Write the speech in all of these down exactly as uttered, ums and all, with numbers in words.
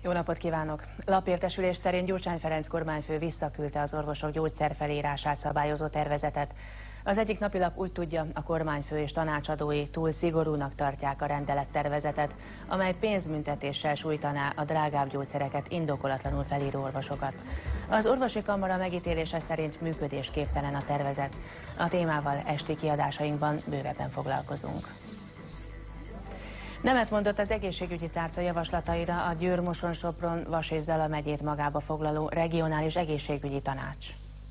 Jó napot kívánok! Lapértesülés szerint Gyurcsány Ferenc kormányfő visszaküldte az orvosok gyógyszerfelírását szabályozó tervezetet. Az egyik napilap úgy tudja, a kormányfő és tanácsadói túl szigorúnak tartják a rendelettervezetet, amely pénzbüntetéssel sújtaná a drágább gyógyszereket indokolatlanul felíró orvosokat. Az orvosi kamara megítélése szerint működésképtelen a tervezet. A témával esti kiadásainkban bővebben foglalkozunk. Nemet mondott az egészségügyi tárca javaslataira a Győr-Moson-Sopron-Vas és Zala megyét magába foglaló regionális egészségügyi tanács.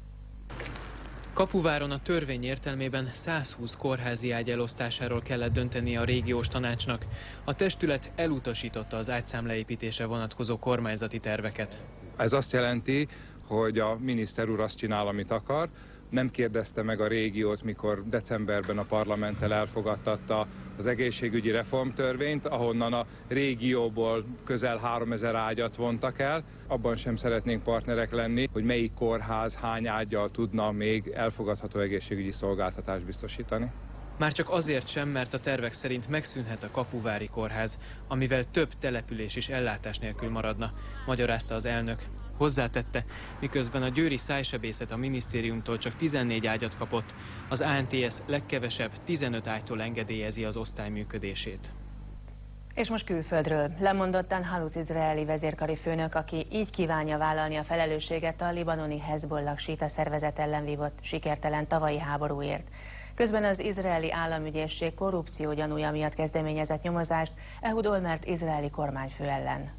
Kapuváron a törvény értelmében százhúsz kórházi ágy elosztásáról kellett döntenie a régiós tanácsnak. A testület elutasította az ágyszám leépítésre vonatkozó kormányzati terveket. Ez azt jelenti, hogy a miniszter úr azt csinál, amit akar. Nem kérdezte meg a régiót, mikor decemberben a parlamenttel elfogadtatta az egészségügyi reformtörvényt, ahonnan a régióból közel háromezer ágyat vontak el. Abban sem szeretnénk partnerek lenni, hogy melyik kórház hány ággyal tudna még elfogadható egészségügyi szolgáltatást biztosítani. Már csak azért sem, mert a tervek szerint megszűnhet a kapuvári kórház, amivel több település is ellátás nélkül maradna, magyarázta az elnök. Hozzátette, miközben a győri szájsebészet a minisztériumtól csak tizennégy ágyat kapott, az á en té es legkevesebb tizenöt ágytól engedélyezi az osztály működését. És most külföldről. Lemondottan Haluc izraeli vezérkari főnök, aki így kívánja vállalni a felelősséget a libanoni Hezbollah síta szervezet ellen vívott sikertelen tavalyi háborúért. Közben az izraeli államügyészség korrupció gyanúja miatt kezdeményezett nyomozást Ehud Olmert izraeli kormányfő ellen.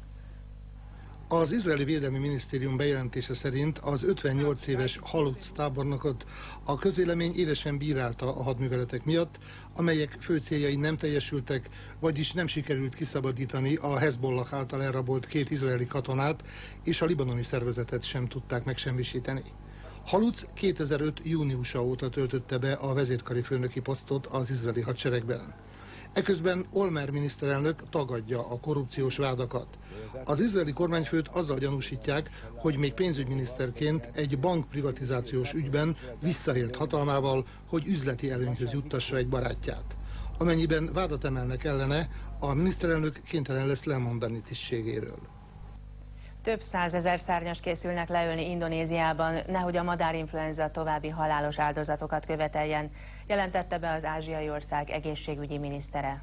Az izraeli védelmi minisztérium bejelentése szerint az ötvennyolc éves Haluc tábornokot a közvélemény élesen bírálta a hadműveletek miatt, amelyek fő céljai nem teljesültek, vagyis nem sikerült kiszabadítani a Hezbollah által elrabolt két izraeli katonát, és a libanoni szervezetet sem tudták megsemmisíteni. Haluc kétezer-öt júniusa óta töltötte be a vezérkari főnöki posztot az izraeli hadseregben. Eközben Olmert miniszterelnök tagadja a korrupciós vádakat. Az izraeli kormányfőt azzal gyanúsítják, hogy még pénzügyminiszterként egy bankprivatizációs ügyben visszaélt hatalmával, hogy üzleti előnyhöz juttassa egy barátját. Amennyiben vádat emelnek ellene, a miniszterelnök kénytelen lesz lemondani tisztségéről. Több százezer szárnyas készülnek leölni Indonéziában, nehogy a madárinfluenza további halálos áldozatokat követeljen, jelentette be az ázsiai ország egészségügyi minisztere.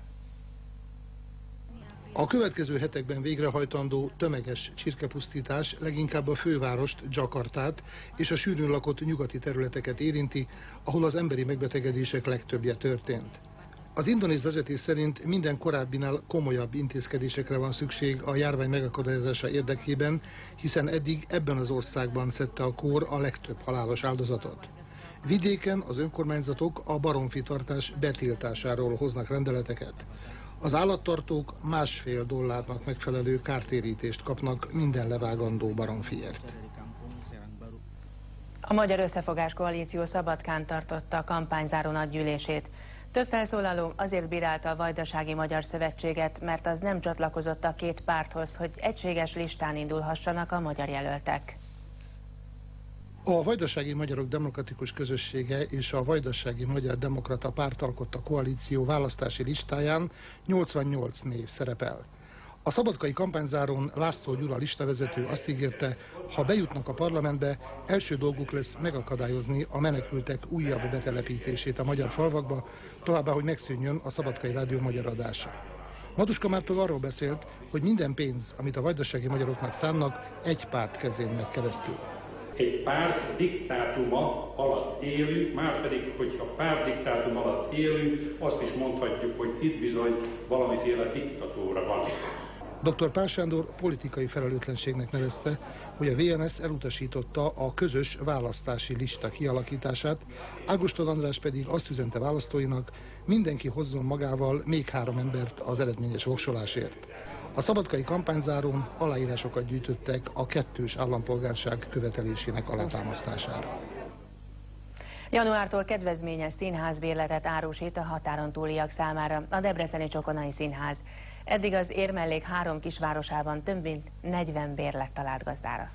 A következő hetekben végrehajtandó tömeges csirkepusztítás leginkább a fővárost, Jakartát és a sűrűn lakott nyugati területeket érinti, ahol az emberi megbetegedések legtöbbje történt. Az indonéz vezetés szerint minden korábbinál komolyabb intézkedésekre van szükség a járvány megakadályozása érdekében, hiszen eddig ebben az országban szedte a kór a legtöbb halálos áldozatot. Vidéken az önkormányzatok a baromfitartás betiltásáról hoznak rendeleteket. Az állattartók másfél dollárnak megfelelő kártérítést kapnak minden levágandó baromfiért. A Magyar Összefogás Koalíció Szabadkán tartotta a kampányzáró nagygyűlését. Több felszólaló azért bírálta a Vajdasági Magyar Szövetséget, mert az nem csatlakozott a két párthoz, hogy egységes listán indulhassanak a magyar jelöltek. A Vajdasági Magyarok Demokratikus Közössége és a Vajdasági Magyar Demokrata Párt alkotta koalíció választási listáján nyolcvannyolc név szerepel. A szabadkai kampányzárón László Gyula listavezető azt ígérte, ha bejutnak a parlamentbe, első dolguk lesz megakadályozni a menekültek újabb betelepítését a magyar falvakba, továbbá, hogy megszűnjön a Szabadkai Rádió magyar adása. Maduska Márton arról beszélt, hogy minden pénz, amit a vajdasági magyaroknak szánnak, egy párt kezén megy keresztül. Egy párt diktátuma alatt élünk, márpedig, hogyha párt diktátum alatt élünk, azt is mondhatjuk, hogy itt bizony valamiféle diktatúra van. doktor Pál Sándor politikai felelőtlenségnek nevezte, hogy a vé en es elutasította a közös választási lista kialakítását, Ágoston András pedig azt üzente választóinak, mindenki hozzon magával még három embert az eredményes voksolásért. A szabadkai kampányzárón aláírásokat gyűjtöttek a kettős állampolgárság követelésének alátámasztására. Januártól kedvezményes színházbérletet árusít a határon túliak számára a Debreceni Csokonai Színház. Eddig az érmellék három kisvárosában több mint negyven bérlet talált gazdára.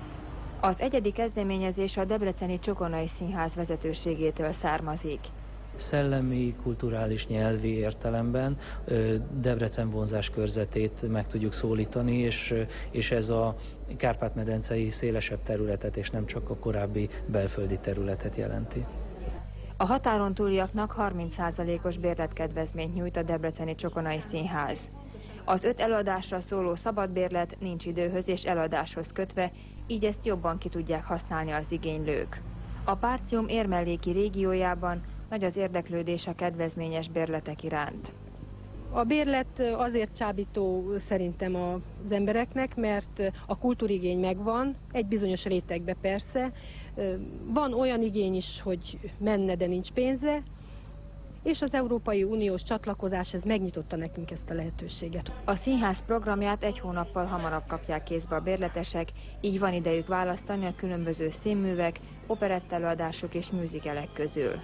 Az egyedi kezdeményezés a Debreceni Csokonai Színház vezetőségétől származik. Szellemi, kulturális, nyelvi értelemben Debrecen vonzás körzetét meg tudjuk szólítani, és, és ez a Kárpát-medencei szélesebb területet, és nem csak a korábbi belföldi területet jelenti. A határon túliaknak harminc százalékos bérletkedvezményt nyújt a Debreceni Csokonai Színház. Az öt előadásra szóló szabadbérlet nincs időhöz és előadáshoz kötve, így ezt jobban ki tudják használni az igénylők. A Partium érmelléki régiójában nagy az érdeklődés a kedvezményes bérletek iránt. A bérlet azért csábító szerintem az embereknek, mert a kultúrigény megvan, egy bizonyos rétegbe persze. Van olyan igény is, hogy menne, de nincs pénze, és az Európai Uniós csatlakozás, ez megnyitotta nekünk ezt a lehetőséget. A színház programját egy hónappal hamarabb kapják kézbe a bérletesek, így van idejük választani a különböző színművek, operettelőadások és műzikelek közül.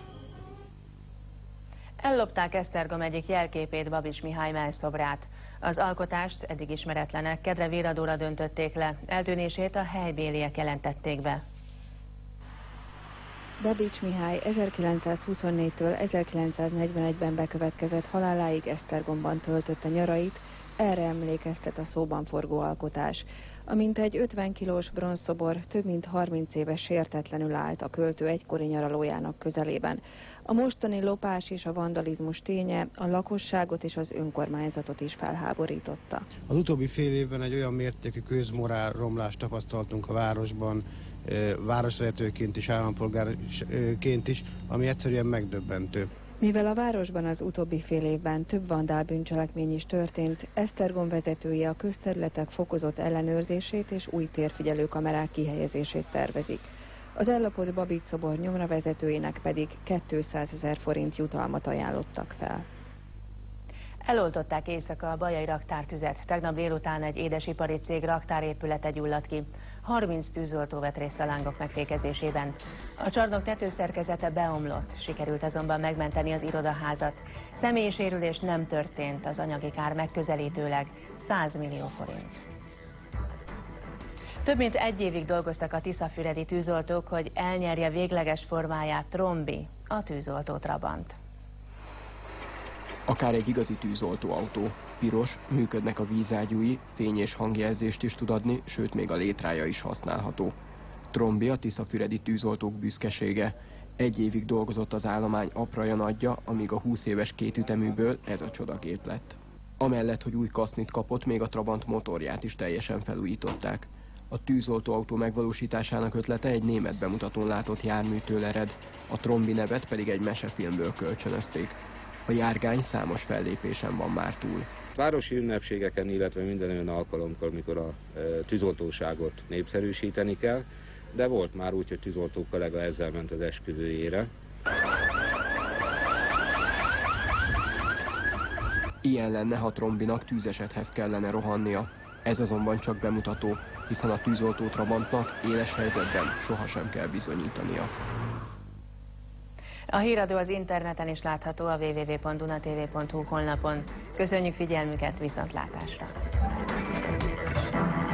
Ellopták Esztergom egyik jelképét, Babics Mihály mellszobrát. Az alkotást eddig ismeretlenek kedre véradóra döntötték le, eltűnését a helybéliek jelentették be. Babics Mihály ezerkilencszázhuszonnégytől ezerkilencszáznegyvenegyben bekövetkezett haláláig Esztergomban töltötte nyarait, erre emlékeztet a szóban forgó alkotás. A mintegy ötven kilós bronzszobor több mint harminc éve sértetlenül állt a költő egykori nyaralójának közelében. A mostani lopás és a vandalizmus ténye a lakosságot és az önkormányzatot is felháborította. Az utóbbi fél évben egy olyan mértékű közmorál romlást tapasztaltunk a városban, városvezetőként is, állampolgárként is, ami egyszerűen megdöbbentő. Mivel a városban az utóbbi fél évben több vandál bűncselekmény is történt, Esztergom vezetője a közterületek fokozott ellenőrzését és új térfigyelő kamerák kihelyezését tervezik. Az ellopott Babics szobor nyomravezetőinek pedig kétszázezer forint jutalmat ajánlottak fel. Eloltották éjszaka a bajai raktártüzet. Tegnap délután egy édesipari cég raktárépülete gyulladt ki. harminc tűzoltó vett részt a lángok megfékezésében. A csarnok tetőszerkezete beomlott, sikerült azonban megmenteni az irodaházat. Személyi sérülés nem történt, az anyagi kár megközelítőleg száz millió forint. Több mint egy évig dolgoztak a tiszafüredi tűzoltók, hogy elnyerje végleges formáját Trombi, a tűzoltó Trabant. Akár egy igazi tűzoltóautó. Piros, működnek a vízágyúi, fény- és hangjelzést is tud adni, sőt még a létrája is használható. Trombi a tiszafüredi tűzoltók büszkesége. Egy évig dolgozott az állomány apraja nagyja, amíg a húsz éves kétüteműből ez a csodagép lett. Amellett, hogy új kasznit kapott, még a Trabant motorját is teljesen felújították. A tűzoltóautó megvalósításának ötlete egy német bemutatón látott járműtől ered, a Trombi nevet pedig egy mesefilmből kölcsönözték. A járgány számos fellépésen van már túl. Városi ünnepségeken, illetve minden olyan alkalomkor, mikor a e, tűzoltóságot népszerűsíteni kell, de volt már úgy, hogy tűzoltó kollega ezzel ment az esküvőjére. Ilyen lenne, ha Trombinak tűzesethez kellene rohannia. Ez azonban csak bemutató, hiszen a tűzoltó Trabantnak éles helyzetben sohasem kell bizonyítania. A híradó az interneten is látható, a double-u double-u double-u pont dunatv pont hu honlapon. Köszönjük figyelmüket, viszontlátásra!